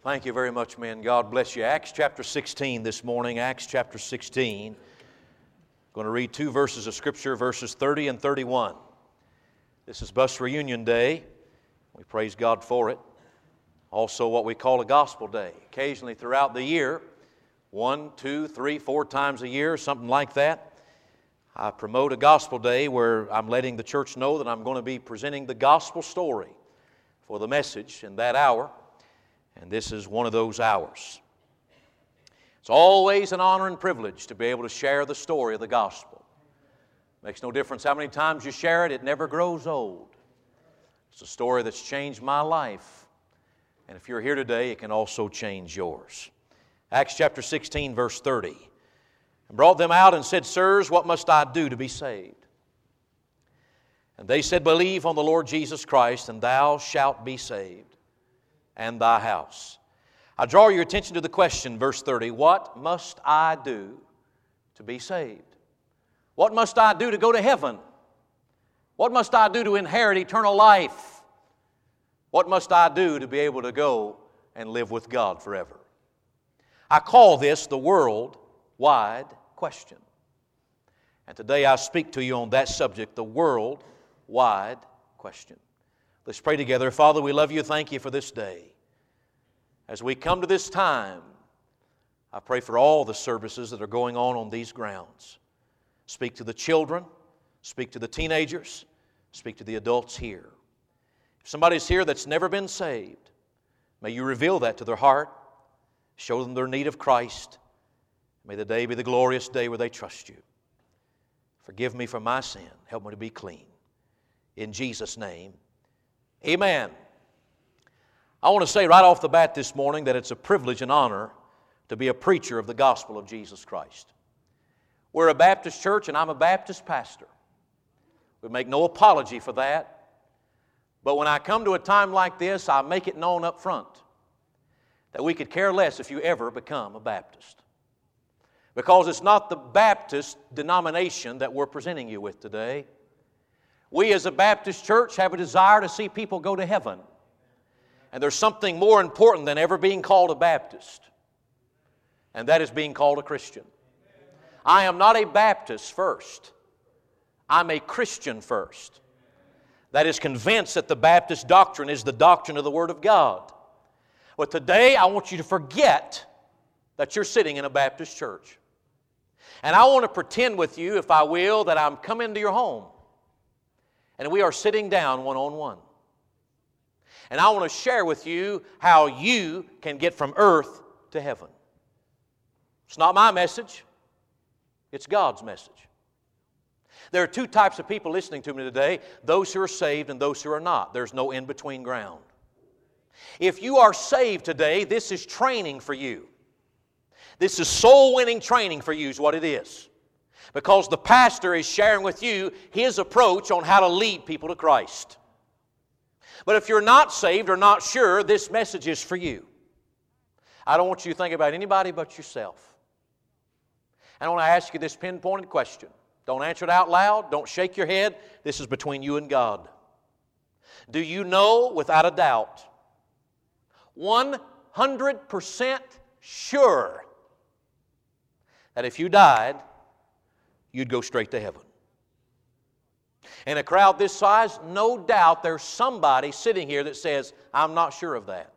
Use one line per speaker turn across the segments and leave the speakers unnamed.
Thank you very much, men. God bless you. Acts chapter 16 this morning. Acts chapter 16. I'm going to read two verses of Scripture, verses 30 and 31. This is Bus Reunion Day. We praise God for it. Also what we call a Gospel Day. Occasionally throughout the year, 1, 2, 3, 4 times a year, something like that, I promote a Gospel Day where I'm letting the church know that I'm going to be presenting the gospel story for the message in that hour. And this is one of those hours. It's always an honor and privilege to be able to share the story of the gospel. Makes no difference how many times you share it, it never grows old. It's a story that's changed my life. And if you're here today, it can also change yours. Acts chapter 16, verse 30. And brought them out and said, Sirs, what must I do to be saved? And they said, Believe on the Lord Jesus Christ, and thou shalt be saved, and thy house. I draw your attention to the question, verse 30, what must I do to be saved? What must I do to go to heaven? What must I do to inherit eternal life? What must I do to be able to go and live with God forever? I call this the worldwide question. And today I speak to you on that subject, the worldwide question. Let's pray together. Father, we love you. Thank you for this day. As we come to this time, I pray for all the services that are going on these grounds. Speak to the children, speak to the teenagers, speak to the adults here. If somebody's here that's never been saved, may you reveal that to their heart, show them their need of Christ. May the day be the glorious day where they trust you. Forgive me for my sin. Help me to be clean. In Jesus' name, amen. I want to say right off the bat this morning that it's a privilege and honor to be a preacher of the gospel of Jesus Christ. We're a Baptist church and I'm a Baptist pastor. We make no apology for that. But when I come to a time like this, I make it known up front that we could care less if you ever become a Baptist. Because it's not the Baptist denomination that we're presenting you with today. We as a Baptist church have a desire to see people go to heaven. And there's something more important than ever being called a Baptist. And that is being called a Christian. I am not a Baptist first. I'm a Christian first. That is convinced that the Baptist doctrine is the doctrine of the Word of God. But today I want you to forget that you're sitting in a Baptist church. And I want to pretend with you, if I will, that I'm coming to your home. And we are sitting down one-on-one. And I want to share with you how you can get from earth to heaven. It's not my message. It's God's message. There are two types of people listening to me today, those who are saved and those who are not. There's no in-between ground. If you are saved today, this is training for you. This is soul-winning training for you is what it is. Because the pastor is sharing with you his approach on how to lead people to Christ. But if you're not saved or not sure, this message is for you. I don't want you to think about anybody but yourself. And I want to ask you this pinpointed question. Don't answer it out loud. Don't shake your head. This is between you and God. Do you know without a doubt, 100% sure, that if you died, you'd go straight to heaven? In a crowd this size, no doubt there's somebody sitting here that says, I'm not sure of that.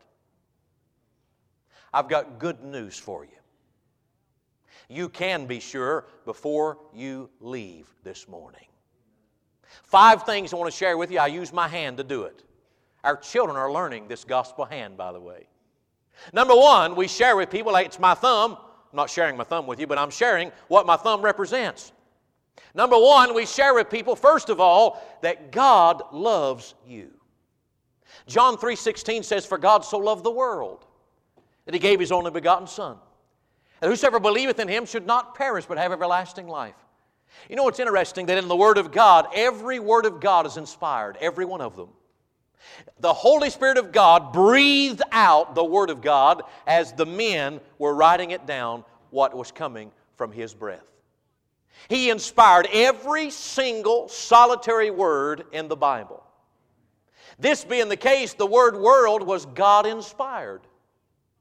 I've got good news for you. You can be sure before you leave this morning. 5 things I want to share with you. I use my hand to do it. Our children are learning this gospel hand, by the way. Number 1, we share with people, like it's my thumb. I'm not sharing my thumb with you, but I'm sharing what my thumb represents. Number 1, we share with people, first of all, that God loves you. John 3:16 says, For God so loved the world, that He gave His only begotten Son, and whosoever believeth in Him should not perish, but have everlasting life. You know, it's interesting that in the Word of God, every Word of God is inspired, every one of them. The Holy Spirit of God breathed out the Word of God as the men were writing it down, what was coming from His breath. He inspired every single solitary word in the Bible. This being the case, the word world was God-inspired.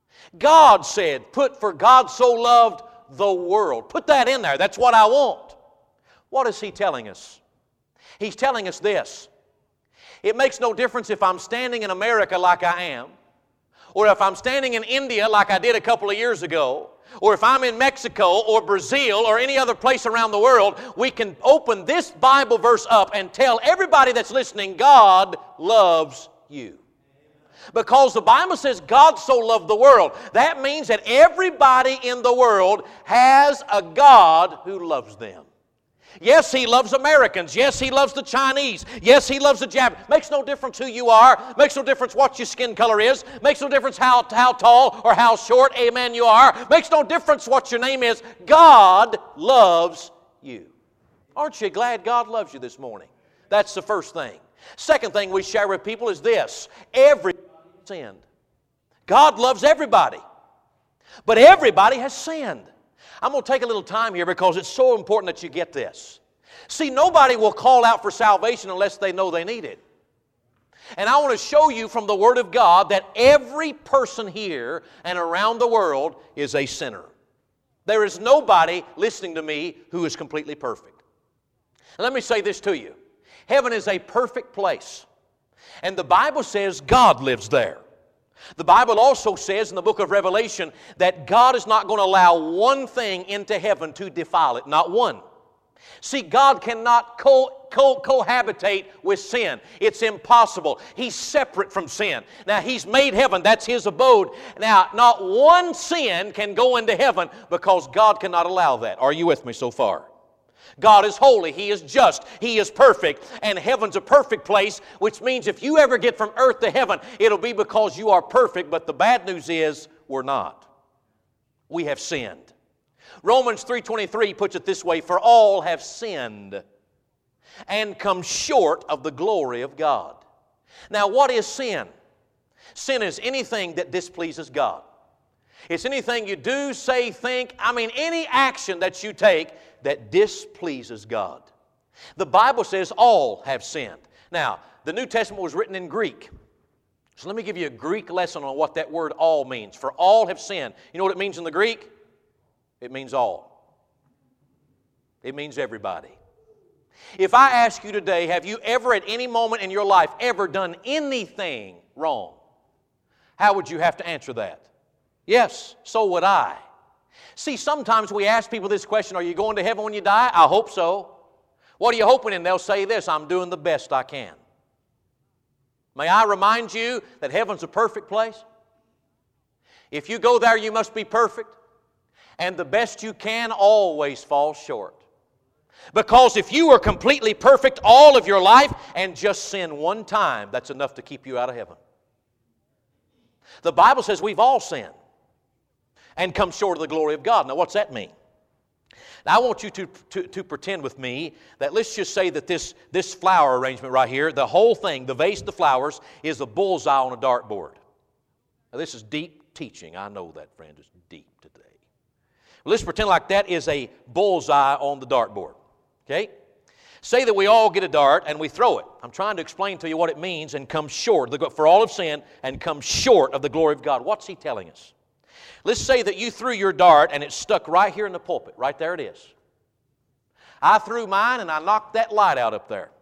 God said, for God so loved the world. Put that in there. That's what I want. What is He telling us? He's telling us this. It makes no difference if I'm standing in America like I am, or if I'm standing in India like I did a couple of years ago, or if I'm in Mexico or Brazil or any other place around the world. We can open this Bible verse up and tell everybody that's listening, God loves you. Because the Bible says God so loved the world. That means that everybody in the world has a God who loves them. Yes, He loves Americans. Yes, He loves the Chinese. Yes, He loves the Japanese. Makes no difference who you are. Makes no difference what your skin color is. Makes no difference how tall or how short, amen, you are. Makes no difference what your name is. God loves you. Aren't you glad God loves you this morning? That's the first thing. Second thing we share with people is this. Everybody has sinned. God loves everybody. But everybody has sinned. I'm going to take a little time here because it's so important that you get this. See, nobody will call out for salvation unless they know they need it. And I want to show you from the Word of God that every person here and around the world is a sinner. There is nobody listening to me who is completely perfect. And let me say this to you. Heaven is a perfect place. And the Bible says God lives there. The Bible also says in the book of Revelation that God is not going to allow one thing into heaven to defile it. Not one. See, God cannot cohabitate with sin. It's impossible. He's separate from sin. Now, He's made heaven. That's His abode. Now, not one sin can go into heaven because God cannot allow that. Are you with me so far? God is holy. He is just. He is perfect. And heaven's a perfect place, which means if you ever get from earth to heaven, it'll be because you are perfect. But the bad news is we're not. We have sinned. Romans 3:23 puts it this way, for all have sinned and come short of the glory of God. Now, what is sin? Sin is anything that displeases God. It's anything you do, say, think, any action that you take that displeases God. The Bible says all have sinned. Now, the New Testament was written in Greek. So let me give you a Greek lesson on what that word all means. For all have sinned. You know what it means in the Greek? It means all. It means everybody. If I ask you today, have you ever at any moment in your life ever done anything wrong? How would you have to answer that? Yes, so would I. See, sometimes we ask people this question, are you going to heaven when you die? I hope so. What are you hoping in? They'll say this, I'm doing the best I can. May I remind you that heaven's a perfect place? If you go there, you must be perfect. And the best you can always falls short. Because if you are completely perfect all of your life and just sin one time, that's enough to keep you out of heaven. The Bible says we've all sinned and come short of the glory of God. Now, what's that mean? Now, I want you to pretend with me that let's just say that this flower arrangement right here, the whole thing, the vase, the flowers, is a bullseye on a dartboard. Now, this is deep teaching. I know that, friend. It's deep today. Well, let's pretend like that is a bullseye on the dartboard. Okay? Say that we all get a dart and we throw it. I'm trying to explain to you what it means and come short. For all have sinned and come short of the glory of God. What's He telling us? Let's say that you threw your dart and it stuck right here in the pulpit. Right there it is. I threw mine and I knocked that light out up there.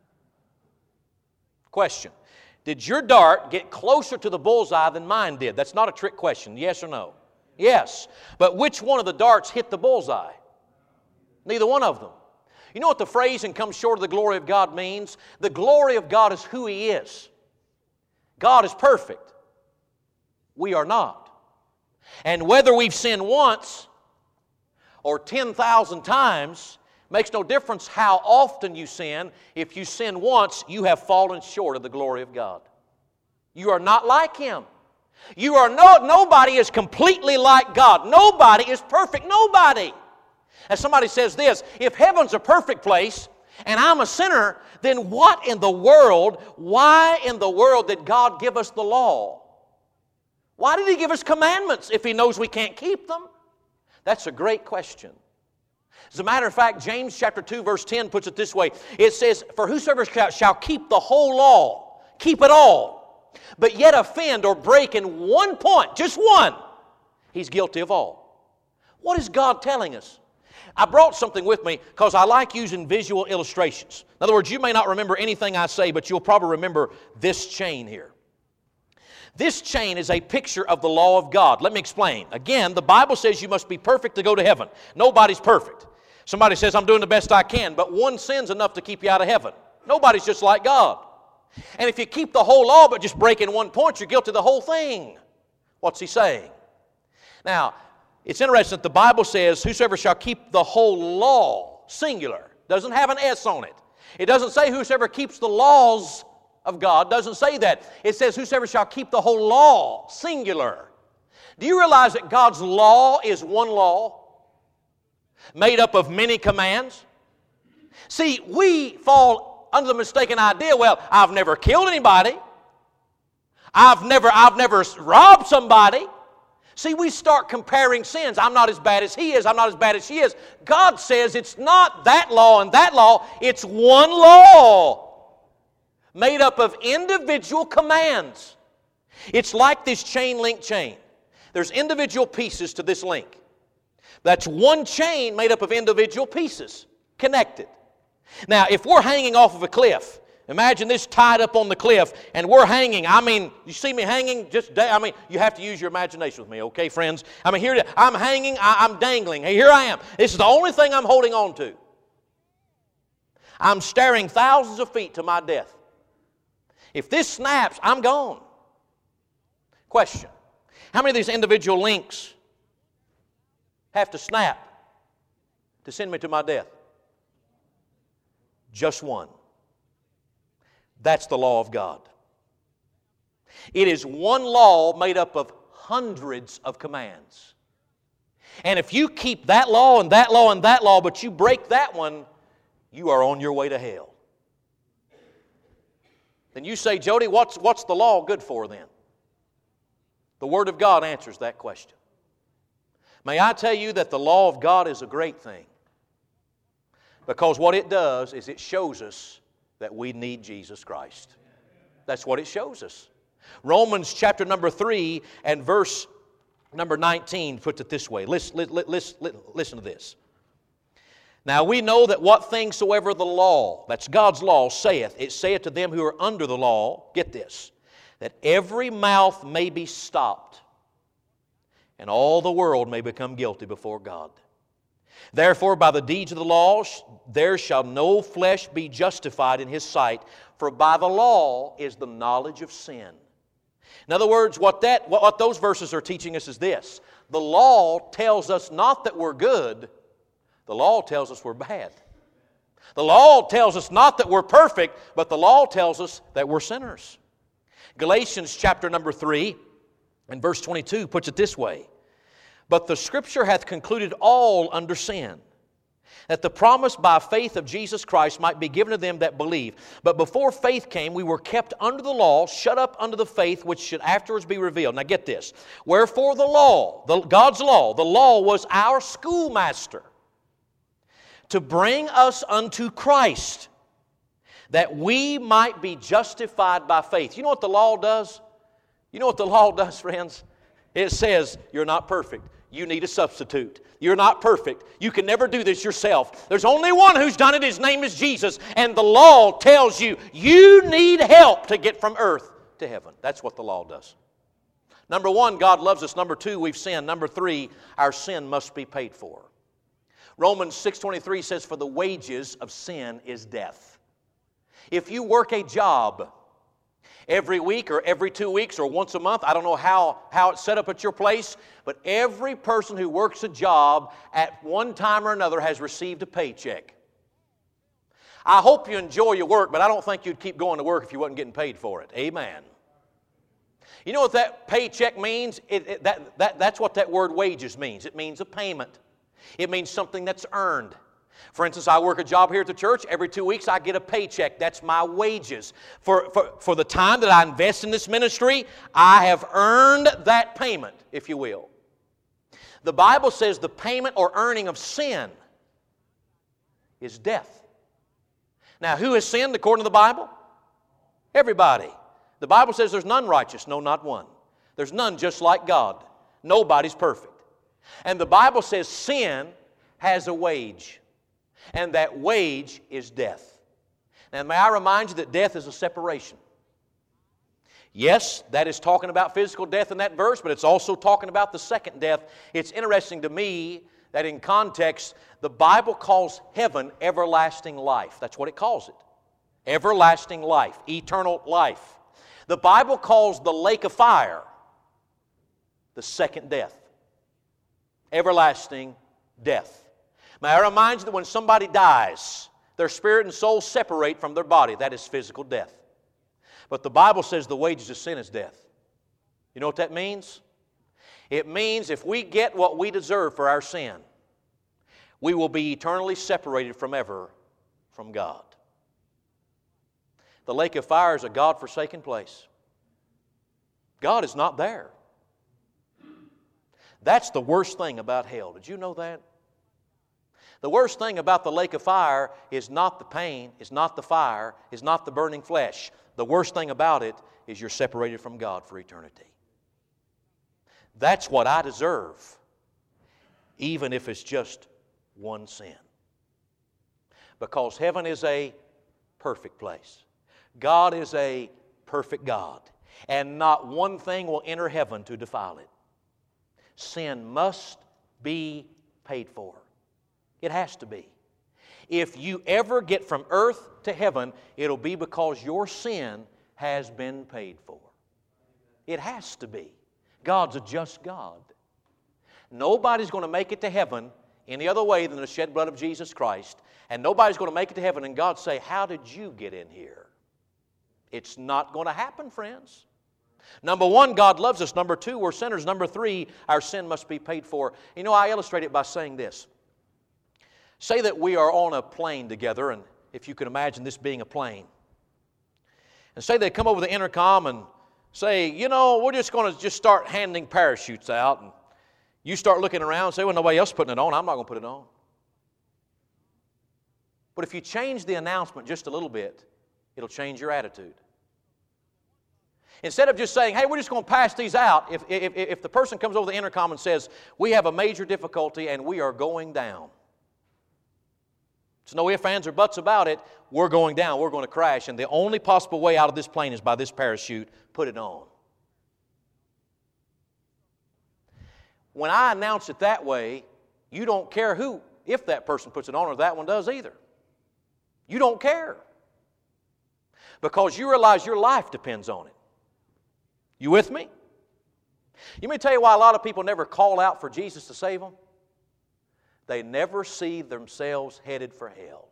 Question. Did your dart get closer to the bullseye than mine did? That's not a trick question. Yes or no? Yes. But which one of the darts hit the bullseye? Neither one of them. You know what the phrase "and come short of the glory of God" means? The glory of God is who He is. God is perfect. We are not. And whether we've sinned once or 10,000 times makes no difference how often you sin. If you sin once, you have fallen short of the glory of God. You are not like Him. Nobody is completely like God. Nobody is perfect. Nobody. As somebody says this, if heaven's a perfect place and I'm a sinner, then why in the world did God give us the law? Why did He give us commandments if He knows we can't keep them? That's a great question. As a matter of fact, James chapter 2 verse 10 puts it this way. It says, for whosoever shall keep the whole law, keep it all, but yet offend or break in one point, just one, he's guilty of all. What is God telling us? I brought something with me because I like using visual illustrations. In other words, you may not remember anything I say, but you'll probably remember this chain here. This chain is a picture of the law of God. Let me explain. Again, the Bible says you must be perfect to go to heaven. Nobody's perfect. Somebody says, I'm doing the best I can, but one sin's enough to keep you out of heaven. Nobody's just like God. And if you keep the whole law but just break in one point, you're guilty of the whole thing. What's he saying? Now, it's interesting that the Bible says, whosoever shall keep the whole law, singular, doesn't have an S on it. It doesn't say whosoever keeps the laws of God, doesn't say that. It says whosoever shall keep the whole law, singular. Do you realize that God's law is one law made up of many commands? See, we fall under the mistaken idea, well, I've never killed anybody. I've never robbed somebody. See, we start comparing sins. I'm not as bad as he is. I'm not as bad as she is. God says it's not that law and that law. It's one law made up of individual commands. It's like this chain link chain. There's individual pieces to this link. That's one chain made up of individual pieces connected. Now, if we're hanging off of a cliff, imagine this tied up on the cliff, and we're hanging. I mean, you see me hanging? You have to use your imagination with me, okay, friends? Here I'm hanging, I'm dangling. Hey, here I am. This is the only thing I'm holding on to. I'm staring thousands of feet to my death. If this snaps, I'm gone. Question: how many of these individual links have to snap to send me to my death? Just one. That's the law of God. It is one law made up of hundreds of commands. And if you keep that law and that law and that law, but you break that one, you are on your way to hell. Then you say, Jody, what's the law good for then? The Word of God answers that question. May I tell you that the law of God is a great thing. Because what it does is it shows us that we need Jesus Christ. That's what it shows us. Romans chapter number 3 and verse number 19 puts it this way. Listen to this. Now we know that what things soever the law, that's God's law, saith, it saith to them who are under the law, get this, that every mouth may be stopped, and all the world may become guilty before God. Therefore, by the deeds of the law, there shall no flesh be justified in His sight, for by the law is the knowledge of sin. In other words, what those verses are teaching us is this. The law tells us not that we're good, the law tells us we're bad. The law tells us not that we're perfect, but the law tells us that we're sinners. Galatians chapter number 3 and verse 22 puts it this way. But the Scripture hath concluded all under sin, that the promise by faith of Jesus Christ might be given to them that believe. But before faith came, we were kept under the law, shut up under the faith which should afterwards be revealed. Now get this. Wherefore the law, God's law, the law was our schoolmaster to bring us unto Christ, that we might be justified by faith. You know what the law does? You know what the law does, friends? It says you're not perfect. You need a substitute. You're not perfect. You can never do this yourself. There's only one who's done it. His name is Jesus. And the law tells you, you need help to get from earth to heaven. That's what the law does. Number one, God loves us. Number two, we've sinned. Number three, our sin must be paid for. Romans 6:23 says, for the wages of sin is death. If you work a job every week or every 2 weeks or once a month, I don't know how it's set up at your place, but every person who works a job at one time or another has received a paycheck. I hope you enjoy your work, but I don't think you'd keep going to work if you wasn't getting paid for it. Amen. You know what that paycheck means? That's what that word wages means. It means a payment. It means something that's earned. For instance, I work a job here at the church. Every 2 weeks I get a paycheck. That's my wages. For the time that I invest in this ministry, I have earned that payment, if you will. The Bible says the payment or earning of sin is death. Now, who has sinned according to the Bible? Everybody. The Bible says there's none righteous, no, not one. There's none just like God. Nobody's perfect. And the Bible says sin has a wage, and that wage is death. Now, may I remind you that death is a separation. Yes, that is talking about physical death in that verse, but it's also talking about the second death. It's interesting to me that in context, the Bible calls heaven everlasting life. That's what it calls it. Everlasting life, eternal life. The Bible calls the lake of fire the second death. Everlasting death. May I remind you that when somebody dies, their spirit and soul separate from their body. That is physical death. But the Bible says the wages of sin is death. You know what that means? It means if we get what we deserve for our sin, we will be eternally separated from God. The lake of fire is a God-forsaken place. God is not there. That's the worst thing about hell. Did you know that? The worst thing about the lake of fire is not the pain, is not the fire, is not the burning flesh. The worst thing about it is you're separated from God for eternity. That's what I deserve, even if it's just one sin. Because heaven is a perfect place. God is a perfect God. And not one thing will enter heaven to defile it. Sin must be paid for. It has to be. If you ever get from earth to heaven, it'll be because your sin has been paid for. It has to be. God's a just God. Nobody's going to make it to heaven any other way than the shed blood of Jesus Christ. And nobody's going to make it to heaven and God say, "How did you get in here?" It's not going to happen, friends. Number one, God loves us. Number two, we're sinners. Number three, our sin must be paid for. You know, I illustrate it by saying this. Say that we are on a plane together, and if you can imagine this being a plane. And say they come over the intercom and say, "You know, we're just going to just start handing parachutes out." And you start looking around and say, "Well, nobody else is putting it on. I'm not going to put it on." But if you change the announcement just a little bit, it'll change your attitude. Instead of just saying, "Hey, we're just going to pass these out," if the person comes over the intercom and says, "We have a major difficulty and we are going down. There's no ifs, ands, or buts about it. We're going down. We're going to crash. And the only possible way out of this plane is by this parachute. Put it on." When I announce it that way, you don't care if that person puts it on or that one does either. You don't care. Because you realize your life depends on it. You with me? You may tell you why a lot of people never call out for Jesus to save them. They never see themselves headed for hell.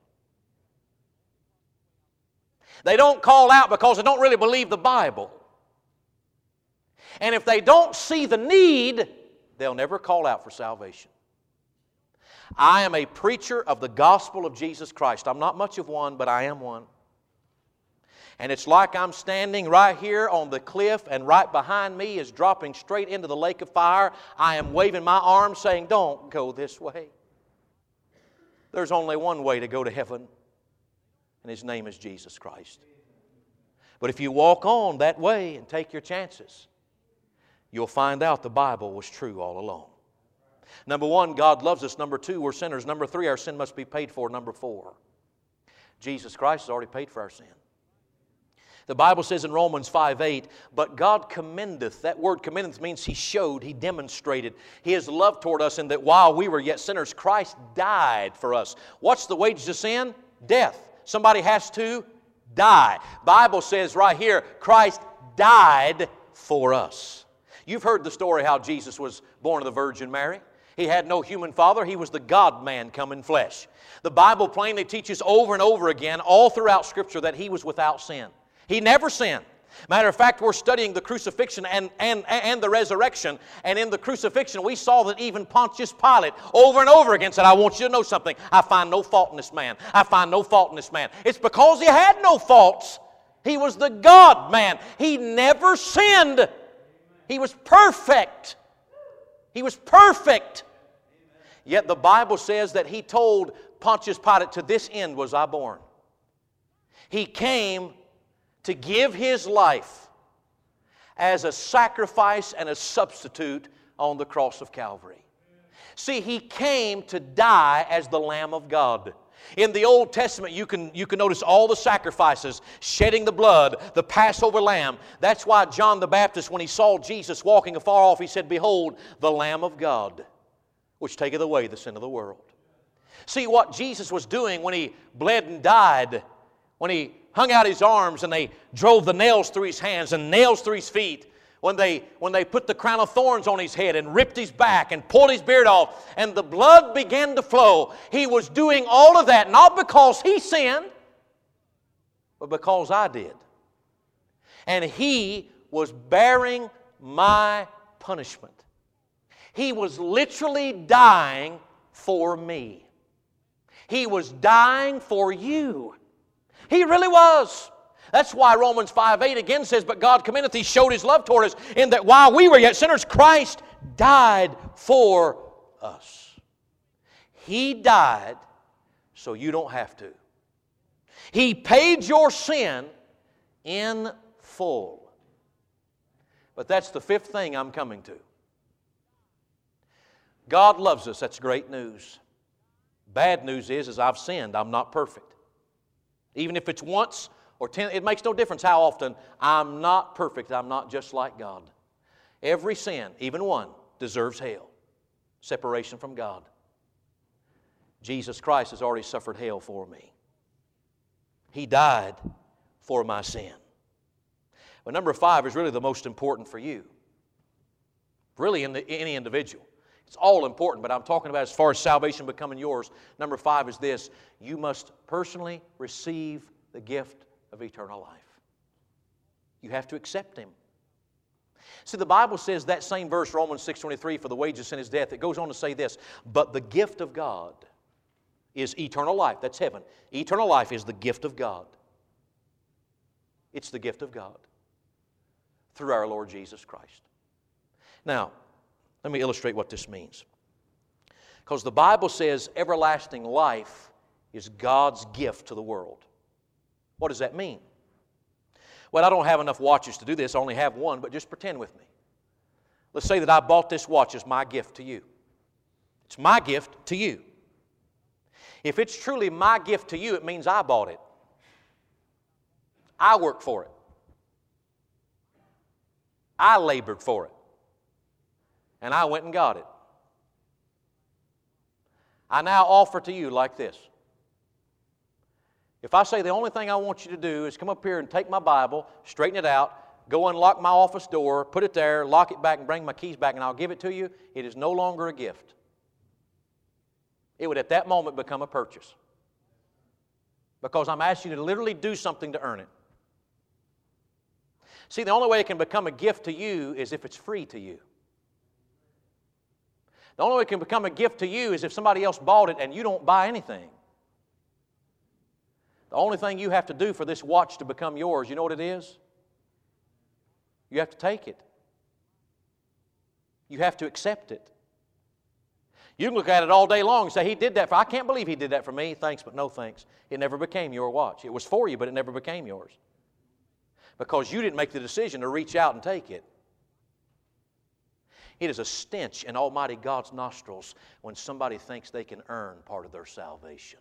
They don't call out because they don't really believe the Bible. And if they don't see the need, they'll never call out for salvation. I am a preacher of the gospel of Jesus Christ. I'm not much of one, but I am one. And it's like I'm standing right here on the cliff, and right behind me is dropping straight into the lake of fire. I am waving my arms saying, "Don't go this way." There's only one way to go to heaven, and His name is Jesus Christ. But if you walk on that way and take your chances, you'll find out the Bible was true all along. Number one, God loves us. Number two, we're sinners. Number three, our sin must be paid for. Number four, Jesus Christ has already paid for our sin. The Bible says in Romans 5:8, "But God commendeth," that word commendeth means He showed, He demonstrated His love toward us in that while we were yet sinners, Christ died for us. What's the wages of sin? Death. Somebody has to die. Bible says right here, Christ died for us. You've heard the story how Jesus was born of the Virgin Mary. He had no human father. He was the God-man come in flesh. The Bible plainly teaches over and over again, all throughout Scripture, that He was without sin. He never sinned. Matter of fact, we're studying the crucifixion and the resurrection. And in the crucifixion, we saw that even Pontius Pilate over and over again said, "I want you to know something. I find no fault in this man. I find no fault in this man." It's because He had no faults. He was the God-man. He never sinned. He was perfect. He was perfect. Yet the Bible says that He told Pontius Pilate, "To this end was I born." He came to give His life as a sacrifice and a substitute on the cross of Calvary. See, He came to die as the Lamb of God. In the Old Testament, you can notice all the sacrifices, shedding the blood, the Passover lamb. That's why John the Baptist, when he saw Jesus walking afar off, he said, "Behold, the Lamb of God, which taketh away the sin of the world." See, what Jesus was doing when He bled and died, when He hung out His arms and they drove the nails through His hands and nails through His feet, when they put the crown of thorns on His head and ripped His back and pulled His beard off and the blood began to flow, He was doing all of that not because He sinned, but because I did. And He was bearing my punishment. He was literally dying for me. He was dying for you. He really was. That's why Romans 5:8 again says, "But God commendeth, He showed His love toward us, in that while we were yet sinners, Christ died for us." He died so you don't have to. He paid your sin in full. But that's the fifth thing I'm coming to. God loves us. That's great news. Bad news is I've sinned. I'm not perfect. Even if it's once or 10, it makes no difference how often. I'm not perfect. I'm not just like God. Every sin, even one, deserves hell. Separation from God. Jesus Christ has already suffered hell for me. He died for my sin. But number 5 is really the most important for you. Really in any individual. It's all important, but I'm talking about as far as salvation becoming yours. Number 5 is this: you must personally receive the gift of eternal life. You have to accept Him. See, the Bible says that same verse, Romans 6:23, "For the wages of sin is death." It goes on to say this: "But the gift of God is eternal life." That's heaven. Eternal life is the gift of God. It's the gift of God through our Lord Jesus Christ. Now, let me illustrate what this means. Because the Bible says everlasting life is God's gift to the world. What does that mean? Well, I don't have enough watches to do this. I only have one, but just pretend with me. Let's say that I bought this watch as my gift to you. It's my gift to you. If it's truly my gift to you, it means I bought it. I worked for it. I labored for it. And I went and got it. I now offer to you like this. If I say the only thing I want you to do is come up here and take my Bible, straighten it out, go unlock my office door, put it there, lock it back, and bring my keys back, and I'll give it to you, it is no longer a gift. It would at that moment become a purchase. Because I'm asking you to literally do something to earn it. See, the only way it can become a gift to you is if it's free to you. The only way it can become a gift to you is if somebody else bought it and you don't buy anything. The only thing you have to do for this watch to become yours, you know what it is? You have to take it. You have to accept it. You can look at it all day long and say, "He did that for, I can't believe He did that for me. Thanks, but no thanks." It never became your watch. It was for you, but it never became yours. Because you didn't make the decision to reach out and take it. It is a stench in Almighty God's nostrils when somebody thinks they can earn part of their salvation.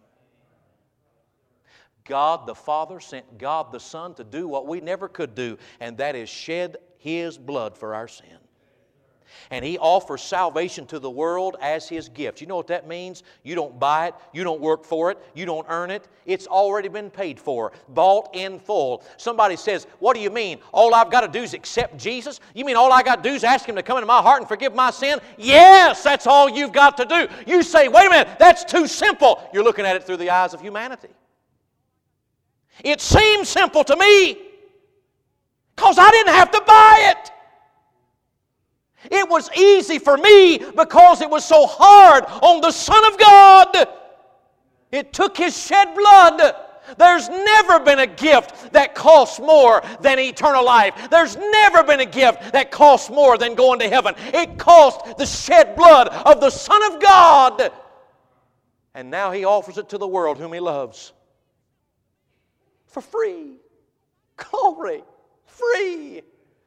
God the Father sent God the Son to do what we never could do, and that is shed His blood for our sin. And He offers salvation to the world as His gift. You know what that means? You don't buy it. You don't work for it. You don't earn it. It's already been paid for, bought in full. Somebody says, "What do you mean? All I've got to do is accept Jesus? You mean all I got to do is ask Him to come into my heart and forgive my sin?" Yes, that's all you've got to do. You say, "Wait a minute, that's too simple." You're looking at it through the eyes of humanity. It seems simple to me because I didn't have to buy it. It was easy for me because it was so hard on the Son of God. It took His shed blood. There's never been a gift that costs more than eternal life. There's never been a gift that costs more than going to heaven. It cost the shed blood of the Son of God. And now He offers it to the world whom He loves. For free. Glory. Free.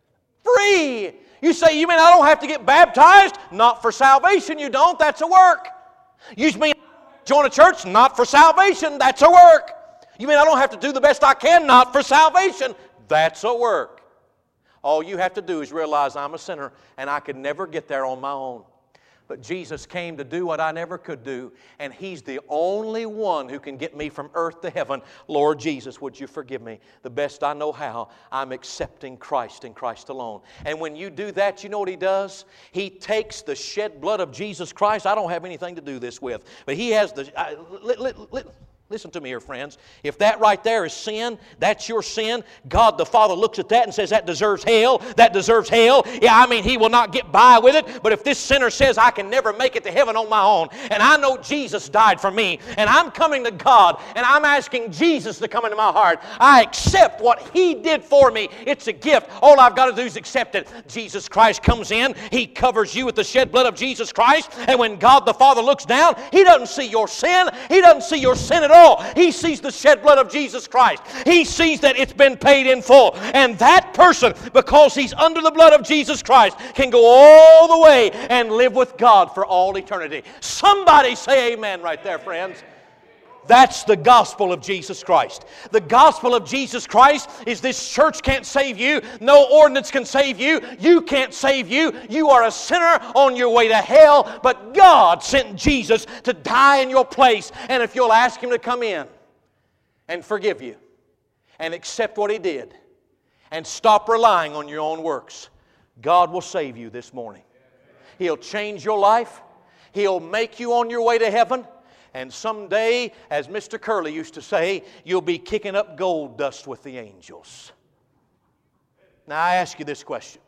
free. You say, you mean I don't have to get baptized? Not for salvation you don't. That's a work. You mean join a church? Not for salvation. That's a work. You mean I don't have to do the best I can? Not for salvation. That's a work. All you have to do is realize I'm a sinner and I could never get there on my own. But Jesus came to do what I never could do, and He's the only one who can get me from earth to heaven. Lord Jesus, would you forgive me? The best I know how, I'm accepting Christ and Christ alone. And when you do that, you know what He does? He takes the shed blood of Jesus Christ. I don't have anything to do this with, but He has the... Listen to me here, friends. If that right there is sin, that's your sin, God the Father looks at that and says, that deserves hell. That deserves hell. Yeah, I mean, He will not get by with it. But if this sinner says, I can never make it to heaven on my own, and I know Jesus died for me, and I'm coming to God, and I'm asking Jesus to come into my heart, I accept what He did for me. It's a gift. All I've got to do is accept it. Jesus Christ comes in. He covers you with the shed blood of Jesus Christ. And when God the Father looks down, He doesn't see your sin. He doesn't see your sin at all. He sees the shed blood of Jesus Christ. He sees that it's been paid in full. And that person, because he's under the blood of Jesus Christ, can go all the way and live with God for all eternity. Somebody say amen right there, friends. That's the gospel of Jesus Christ. The gospel of Jesus Christ is this church can't save you. No ordinance can save you. You can't save you. You are a sinner on your way to hell. But God sent Jesus to die in your place. And if you'll ask Him to come in and forgive you and accept what He did and stop relying on your own works, God will save you this morning. He'll change your life. He'll make you on your way to heaven. And someday, as Mr. Curley used to say, you'll be kicking up gold dust with the angels. Now I ask you this question.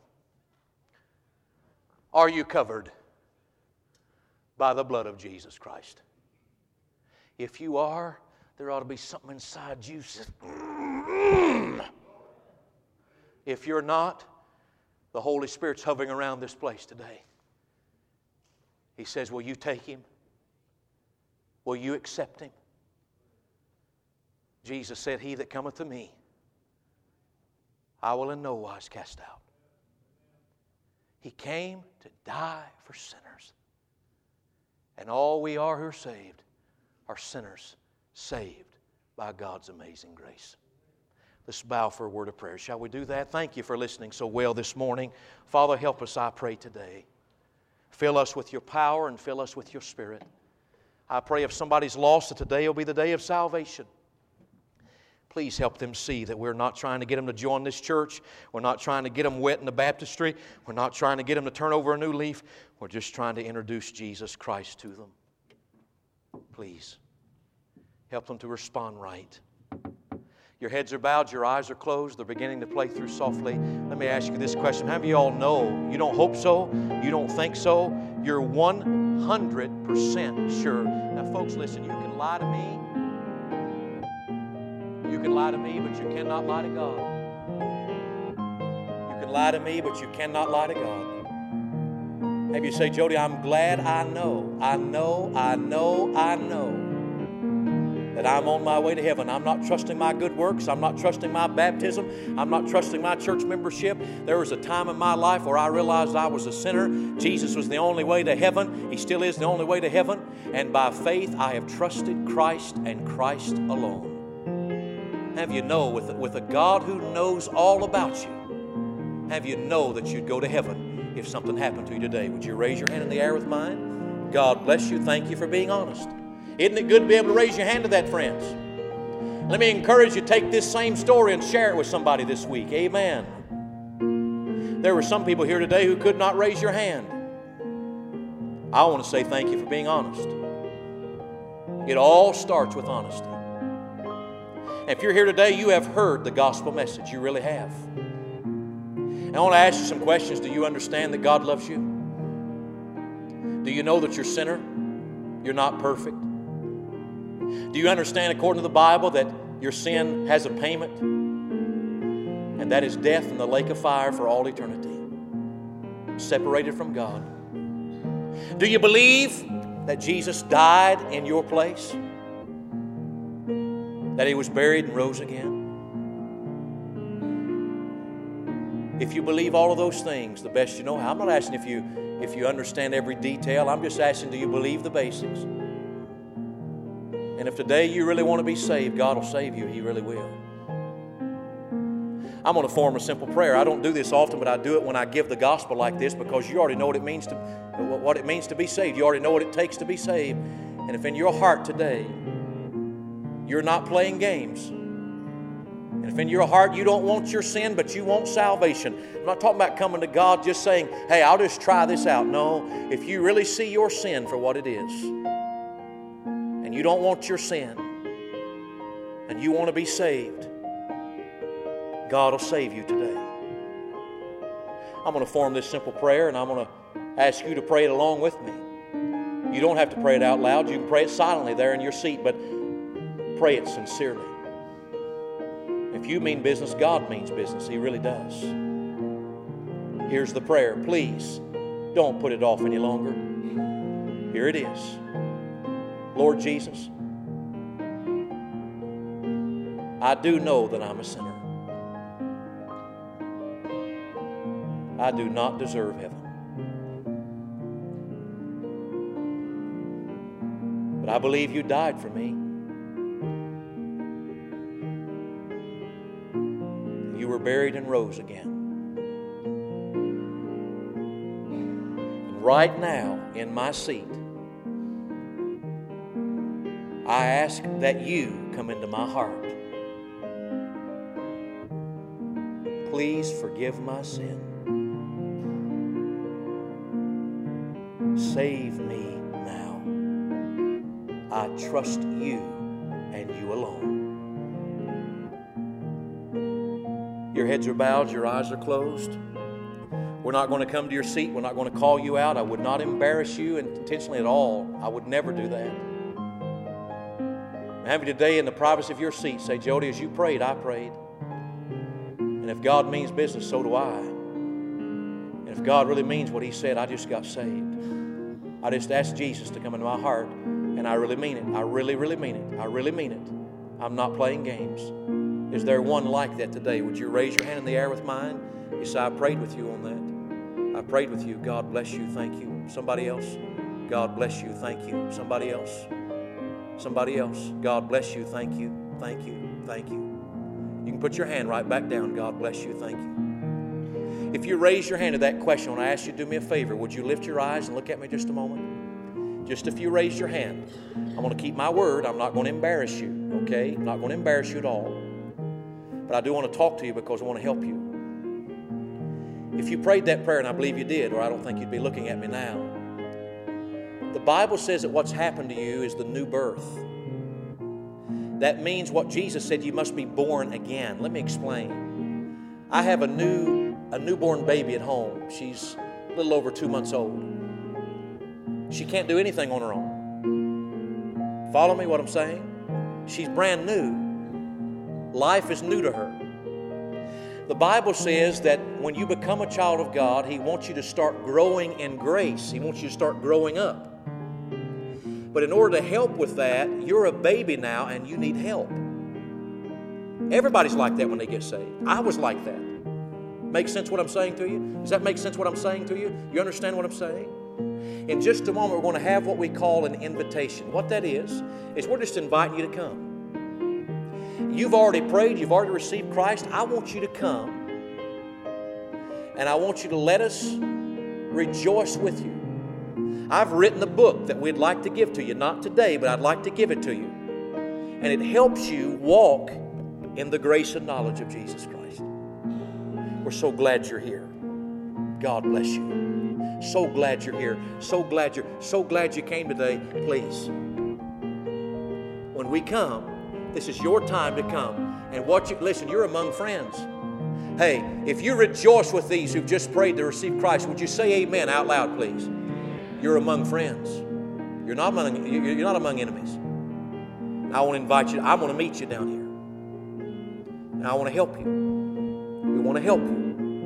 Are you covered by the blood of Jesus Christ? If you are, there ought to be something inside you that says, If you're not, the Holy Spirit's hovering around this place today. He says, will you take Him? Will you accept Him? Jesus said, He that cometh to me, I will in no wise cast out. He came to die for sinners. And all we are who are saved are sinners saved by God's amazing grace. Let's bow for a word of prayer. Shall we do that? Thank you for listening so well this morning. Father, help us, I pray, today. Fill us with your power and fill us with your Spirit. I pray if somebody's lost, that today will be the day of salvation. Please help them see that we're not trying to get them to join this church. We're not trying to get them wet in the baptistry. We're not trying to get them to turn over a new leaf. We're just trying to introduce Jesus Christ to them. Please help them to respond right. Your heads are bowed, your eyes are closed, they're beginning to play through softly. Let me ask you this question. How many of you all know? You don't hope so? You don't think so? You're 100% sure. Now, folks, listen, you can lie to me. You can lie to me, but you cannot lie to God. You can lie to me, but you cannot lie to God. Have you say, Jody, I'm glad I know that I'm on my way to heaven. I'm not trusting my good works. I'm not trusting my baptism. I'm not trusting my church membership. There was a time in my life where I realized I was a sinner. Jesus was the only way to heaven. He still is the only way to heaven. And by faith, I have trusted Christ and Christ alone. Have you know, with a God who knows all about you, have you know that you'd go to heaven if something happened to you today? Would you raise your hand in the air with mine? God bless you. Thank you for being honest. Isn't it good to be able to raise your hand to that, friends? Let me encourage you, take this same story and share it with somebody this week. Amen. There were some people here today who could not raise your hand. I want to say thank you for being honest. It all starts with honesty. And if you're here today, you have heard the gospel message. You really have. And I want to ask you some questions. Do you understand that God loves you? Do you know that you're a sinner? You're not perfect? Do you understand, according to the Bible, that your sin has a payment? And that is death in the lake of fire for all eternity, separated from God. Do you believe that Jesus died in your place? That He was buried and rose again? If you believe all of those things the best you know how, I'm not asking if you understand every detail. I'm just asking, do you believe the basics? And if today you really want to be saved, God will save you. He really will. I'm going to form a simple prayer. I don't do this often, but I do it when I give the gospel like this, because you already know what it means to be saved. You already know what it takes to be saved. And if in your heart today you're not playing games, and if in your heart you don't want your sin, but you want salvation, I'm not talking about coming to God just saying, hey, I'll just try this out. No, if you really see your sin for what it is, and you don't want your sin, and you want to be saved, God will save you today. I'm going to form this simple prayer, and I'm going to ask you to pray it along with me. You don't have to pray it out loud. You can pray it silently there in your seat, but pray it sincerely. If you mean business, God means business. He really does. Here's the prayer. Please don't put it off any longer. Here it is. Lord Jesus, I do know that I'm a sinner. I do not deserve heaven. But I believe you died for me. You were buried and rose again. And right now, in my seat, I ask that you come into my heart. Please forgive my sin. Save me now. I trust you and you alone. Your heads are bowed, your eyes are closed. We're not going to come to your seat. We're not going to call you out. I would not embarrass you intentionally at all. I would never do that. Have you today in the privacy of your seat say, Jody, as you prayed, I prayed. And if God means business, so do I. And if God really means what He said, I just got saved. I just asked Jesus to come into my heart, and I really mean it. I really, really mean it. I really mean it. I'm not playing games. Is there one like that today? Would you raise your hand in the air with mine? You say, I prayed with you on that. I prayed with you. God bless you. Thank you. Somebody else. God bless you. Thank you. Somebody else. Somebody else. God bless you. Thank you. Thank you. Thank you. You can put your hand right back down. God bless you. Thank you. If you raise your hand to that question, when I ask you to do me a favor, would you lift your eyes and look at me just a moment? Just if you raise your hand. I'm going to keep my word. I'm not going to embarrass you, okay? I'm not going to embarrass you at all. But I do want to talk to you because I want to help you. If you prayed that prayer, and I believe you did, or I don't think you'd be looking at me now, the Bible says that what's happened to you is the new birth. That means what Jesus said, you must be born again. Let me explain. I have a newborn baby at home. She's a little over 2 months old. She can't do anything on her own. Follow me what I'm saying? She's brand new. Life is new to her. The Bible says that when you become a child of God, He wants you to start growing in grace. He wants you to start growing up. But in order to help with that, you're a baby now and you need help. Everybody's like that when they get saved. I was like that. Make sense what I'm saying to you? Does that make sense what I'm saying to you? You understand what I'm saying? In just a moment, we're going to have what we call an invitation. What that is we're just inviting you to come. You've already prayed. You've already received Christ. I want you to come. And I want you to let us rejoice with you. I've written a book that we'd like to give to you. Not today, but I'd like to give it to you. And it helps you walk in the grace and knowledge of Jesus Christ. We're so glad you're here. God bless you. So glad you're here. So glad you came today. Please, when we come, this is your time to come. And listen, you're among friends. Hey, if you rejoice with these who've just prayed to receive Christ, would you say amen out loud, please? You're among friends. You're not among enemies. I want to invite you. I want to meet you down here. And I want to help you. We want to help you.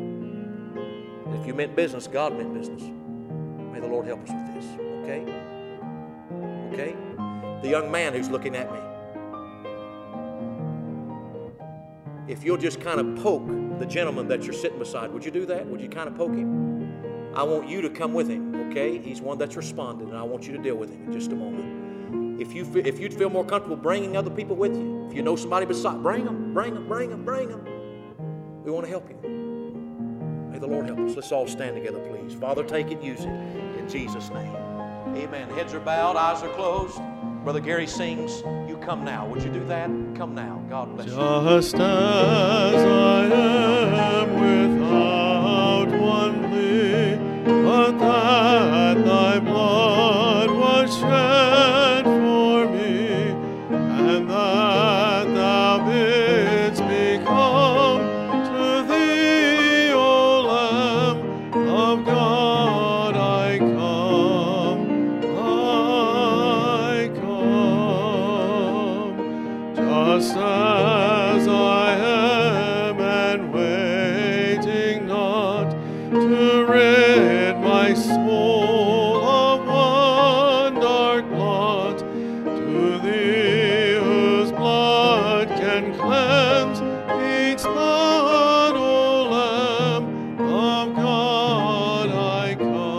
And if you meant business, God meant business. May the Lord help us with this. Okay? Okay? The young man who's looking at me. if you'll just kind of poke the gentleman that you're sitting beside. Would you do that? Would you kind of poke him? I want you to come with him, okay? He's one that's responded, and I want you to deal with him in just a moment. If you'd feel more comfortable bringing other people with you, if you know somebody beside, bring them. We want to help you. May the Lord help us. Let's all stand together, please. Father, take it, use it. In Jesus' name. Amen. Heads are bowed, eyes are closed. Brother Gary sings, "You come now." Would you do that? Come now. God bless you.
Just as I am without one plea, but that thy blood was shed for me, and that thou bidst me come to thee, O Lamb of God, I come. Just as I am, and waiting not to rid my soul of one dark blot, to thee whose blood can cleanse each spot, O Lamb of God, I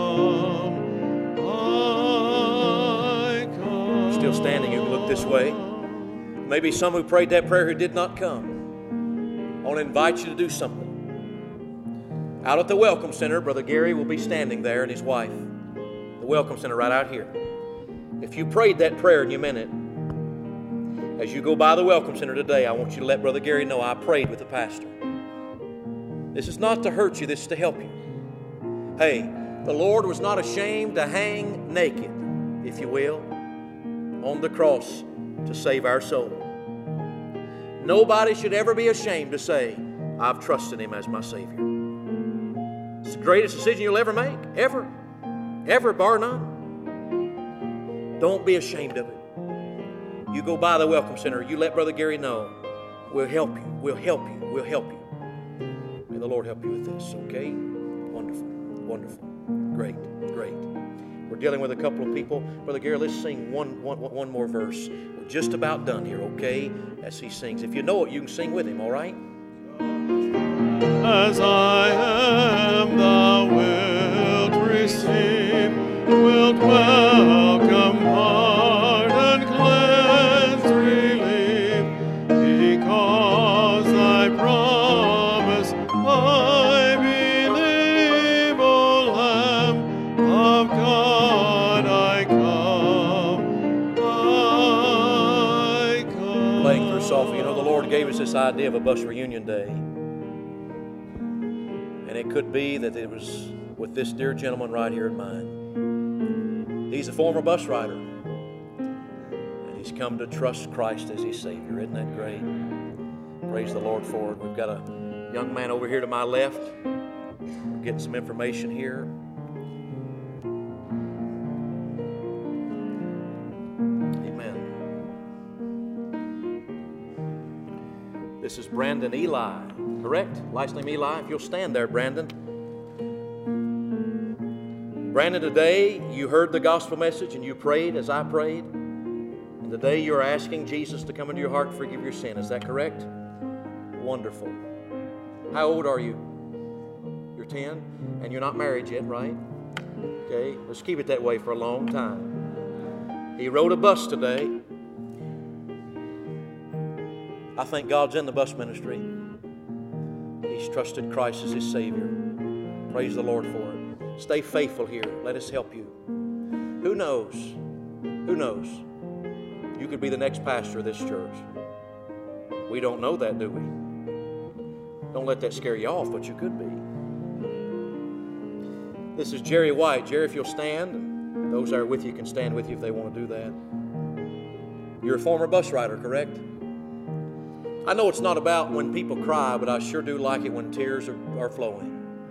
come.
Still standing, you can look this way. Maybe some who prayed that prayer who did not come. I want to invite you to do something. Out at the Welcome Center, Brother Gary will be standing there and his wife. The Welcome Center right out here. If you prayed that prayer and you meant it, as you go by the Welcome Center today, I want you to let Brother Gary know I prayed with the pastor. This is not to hurt you, this is to help you. Hey, the Lord was not ashamed to hang naked, if you will, on the cross to save our soul. Nobody should ever be ashamed to say, I've trusted Him as my Savior. It's the greatest decision you'll ever make, ever, bar none. Don't be ashamed of it. You go by the Welcome Center, you let Brother Gary know. We'll help you, we'll help you, we'll help you. May the Lord help you with this, okay? Wonderful, wonderful, great, great. We're dealing with a couple of people. Brother Gary, let's sing one more verse. We're just about done here, okay? As he sings. If you know it, you can sing with him, all right?
As I am, thou wilt receive, wilt welcome, pardon, cleanse, relieve, because thy promise I believe, O Lamb of God, I come.
Playing through softly. You know, the Lord gave us this idea of a bus reunion day. And it could be that it was with this dear gentleman right here in mind. He's a former bus rider. And he's come to trust Christ as his Savior. Isn't that great? Praise the Lord for it. We've got a young man over here to my left. We're getting some information here. Amen. This is Brandon Eli. Correct? Last name Eli. If you'll stand there, Brandon. Brandon, today you heard the gospel message and you prayed as I prayed. And today you're asking Jesus to come into your heart and forgive your sin. Is that correct? Wonderful. How old are you? You're 10? And you're not married yet, right? Okay, let's keep it that way for a long time. He rode a bus today. I think God's in the bus ministry. He's trusted Christ as his Savior. Praise the Lord for it. Stay faithful here. Let us help you. Who knows? Who knows? You could be the next pastor of this church. We don't know that, do we? Don't let that scare you off, but you could be. This is Jerry White. Jerry, if you'll stand, and those that are with you can stand with you if they want to do that. You're a former bus rider, correct? I know it's not about when people cry, but I sure do like it when tears are flowing.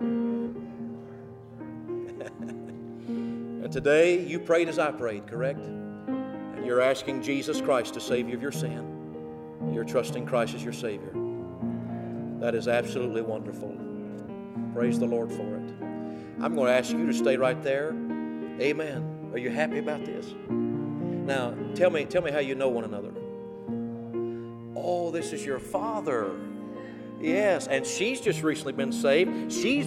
And today, you prayed as I prayed, correct? And you're asking Jesus Christ to save you of your sin. You're trusting Christ as your Savior. That is absolutely wonderful. Praise the Lord for it. I'm going to ask you to stay right there. Amen. Are you happy about this? Now, tell me how you know one another. Oh, this is your father. Yes, and she's just recently been saved. She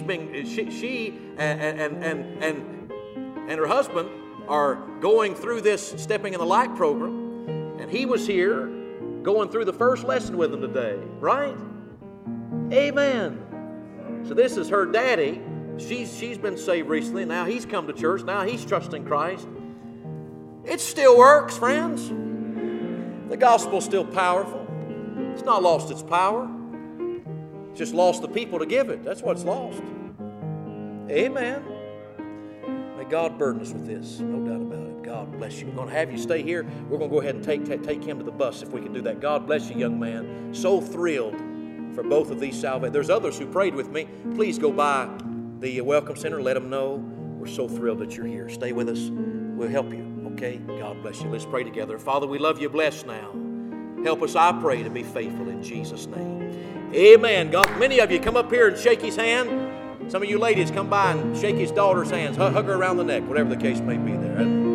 and her husband are going through this Stepping in the Light program, and he was here going through the first lesson with them today, right? Amen. So this is her daddy. She's been saved recently. Now he's come to church. Now he's trusting Christ. It still works, friends. The gospel's still powerful. It's not lost its power. It's just lost the people to give it. That's what's lost. Amen. May God burden us with this. No doubt about it. God bless you. We're going to have you stay here. We're going to go ahead and take him to the bus if we can do that. God bless you, young man. So thrilled for both of these salvations. There's others who prayed with me. Please go by the Welcome Center. Let them know we're so thrilled that you're here. Stay with us. We'll help you. Okay? God bless you. Let's pray together. Father, we love you. Bless now. Help us, I pray, to be faithful in Jesus' name. Amen. God, many of you come up here and shake his hand. Some of you ladies come by and shake his daughter's hands. Hug her around the neck, whatever the case may be there.